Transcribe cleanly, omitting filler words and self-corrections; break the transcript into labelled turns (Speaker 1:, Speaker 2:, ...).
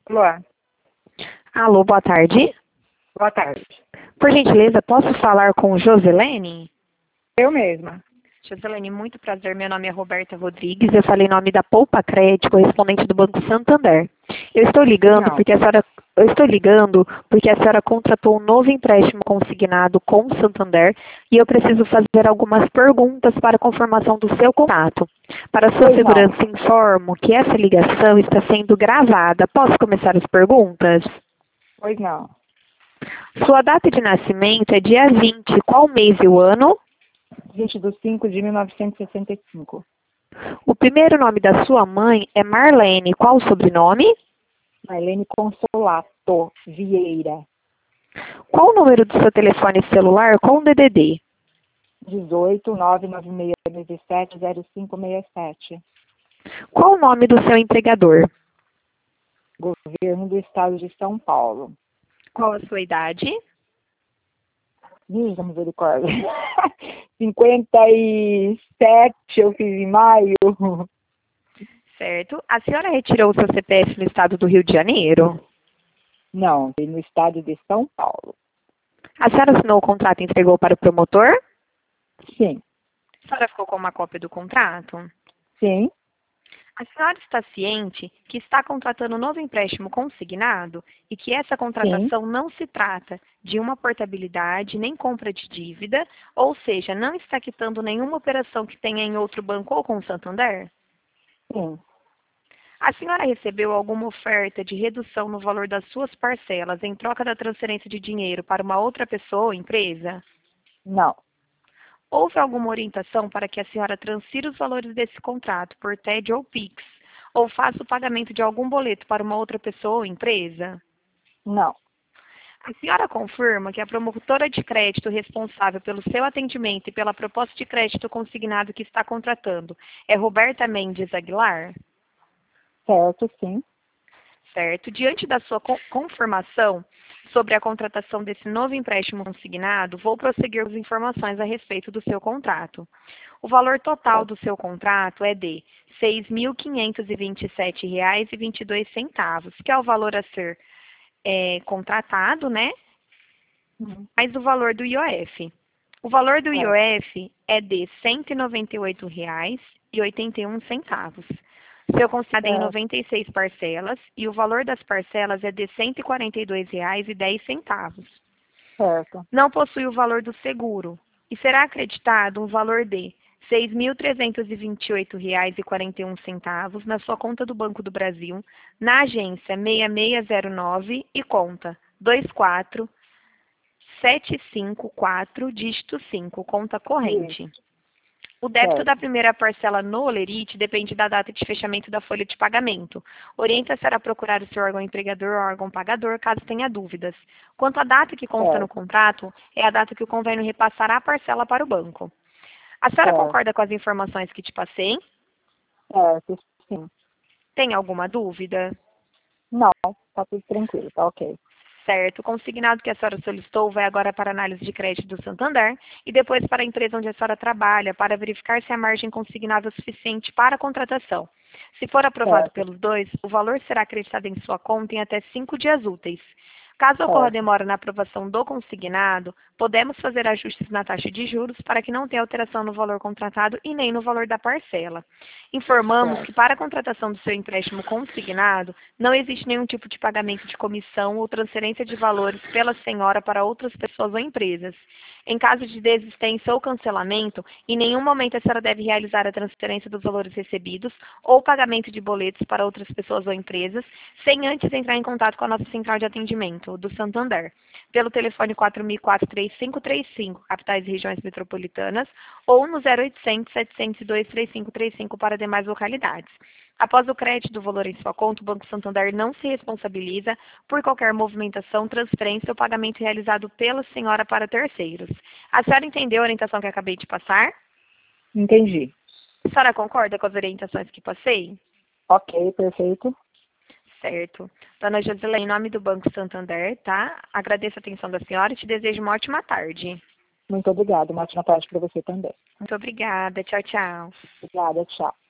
Speaker 1: Olá,
Speaker 2: Alô, boa tarde.
Speaker 1: boa tarde.
Speaker 2: Por gentileza, posso falar com Joselene?
Speaker 1: Eu mesma.
Speaker 2: Joselene, muito prazer. Meu nome é Roberta Rodrigues. Eu falei em nome da Poupa Crédito, correspondente do Banco Santander. Eu estou ligando
Speaker 1: Não.
Speaker 2: porque a senhora contratou um novo empréstimo consignado com o Santander e eu preciso fazer algumas perguntas para confirmação do seu contato. Para sua
Speaker 1: Pois não.
Speaker 2: segurança, informo que essa ligação está sendo gravada. Posso começar as perguntas?
Speaker 1: Pois não.
Speaker 2: Sua data de nascimento é dia 20. Qual mês e o ano?
Speaker 1: 20/5/1965.
Speaker 2: O primeiro nome da sua mãe é Marlene. Qual o sobrenome?
Speaker 1: Marlene Consolato Vieira.
Speaker 2: Qual o número do seu telefone celular com DDD?
Speaker 1: 18 99617 0567.
Speaker 2: Qual o nome do seu empregador?
Speaker 1: Governo do Estado de São Paulo.
Speaker 2: Qual a sua idade?
Speaker 1: Virgem misericórdia. 57 eu fiz em maio.
Speaker 2: Certo. A senhora retirou o seu CPF no estado do Rio de Janeiro?
Speaker 1: Não, no estado de São Paulo.
Speaker 2: A senhora assinou o contrato e entregou para o promotor?
Speaker 1: Sim.
Speaker 2: A senhora ficou com uma cópia do contrato?
Speaker 1: Sim.
Speaker 2: A senhora está ciente que está contratando um novo empréstimo consignado e que essa contratação não se trata de uma portabilidade nem compra de dívida, ou seja, não está quitando nenhuma operação que tenha em outro banco ou com o Santander?
Speaker 1: Sim.
Speaker 2: A senhora recebeu alguma oferta de redução no valor das suas parcelas em troca da transferência de dinheiro para uma outra pessoa ou empresa?
Speaker 1: Não.
Speaker 2: Houve alguma orientação para que a senhora transfira os valores desse contrato por TED ou PIX, ou faça o pagamento de algum boleto para uma outra pessoa ou empresa?
Speaker 1: Não.
Speaker 2: A senhora confirma que a promotora de crédito responsável pelo seu atendimento e pela proposta de crédito consignado que está contratando é Roberta Mendes Aguilar?
Speaker 1: Certo, sim.
Speaker 2: Certo. Diante da sua confirmação sobre a contratação desse novo empréstimo consignado, vou prosseguir as informações a respeito do seu contrato. O valor total do seu contrato é de R$ 6.527,22, que é o valor a ser contratado, né? Mais o valor do IOF. O valor do IOF é de R$ 198,81. Seu consignado é em 96 parcelas e o valor das parcelas é de R$ 142,10.
Speaker 1: Certo.
Speaker 2: Não possui o valor do seguro e será acreditado um valor de R$ 6.328,41 na sua conta do Banco do Brasil, na agência 6609 e conta 24754, dígito 5, conta corrente.
Speaker 1: Isso.
Speaker 2: O débito
Speaker 1: Certo.
Speaker 2: da primeira parcela no Olerite depende da data de fechamento da folha de pagamento. Orienta a senhora a procurar o seu órgão empregador ou órgão pagador, caso tenha dúvidas. Quanto à data que consta no contrato, é a data que o convênio repassará a parcela para o banco. A senhora concorda com as informações que te passei?
Speaker 1: Certo, sim.
Speaker 2: Tem alguma dúvida?
Speaker 1: Não, tá tudo tranquilo, tá ok.
Speaker 2: Certo. O consignado que a senhora solicitou vai agora para a análise de crédito do Santander e depois para a empresa onde a senhora trabalha para verificar se a margem consignada é suficiente para a contratação. Se for aprovado pelos dois, o valor será acreditado em sua conta em até 5 dias úteis. Caso ocorra demora na aprovação do consignado, podemos fazer ajustes na taxa de juros para que não tenha alteração no valor contratado e nem no valor da parcela. Informamos que para a contratação do seu empréstimo consignado, não existe nenhum tipo de pagamento de comissão ou transferência de valores pela senhora para outras pessoas ou empresas. Em caso de desistência ou cancelamento, em nenhum momento a senhora deve realizar a transferência dos valores recebidos ou pagamento de boletos para outras pessoas ou empresas, sem antes entrar em contato com a nossa central de atendimento, do Santander, pelo telefone 4004-3535, capitais e regiões metropolitanas, ou no 0800 702 3535 para demais localidades. Após o crédito do valor em sua conta, o Banco Santander não se responsabiliza por qualquer movimentação, transferência ou pagamento realizado pela senhora para terceiros. A senhora entendeu a orientação que acabei de passar?
Speaker 1: Entendi.
Speaker 2: A senhora concorda com as orientações que passei?
Speaker 1: Ok, perfeito.
Speaker 2: Certo. Dona Joselene, em nome do Banco Santander, tá? Agradeço a atenção da senhora e te desejo uma ótima tarde.
Speaker 1: Muito obrigada. Uma ótima tarde para você também.
Speaker 2: Muito obrigada. Tchau, tchau.
Speaker 1: Obrigada, tchau.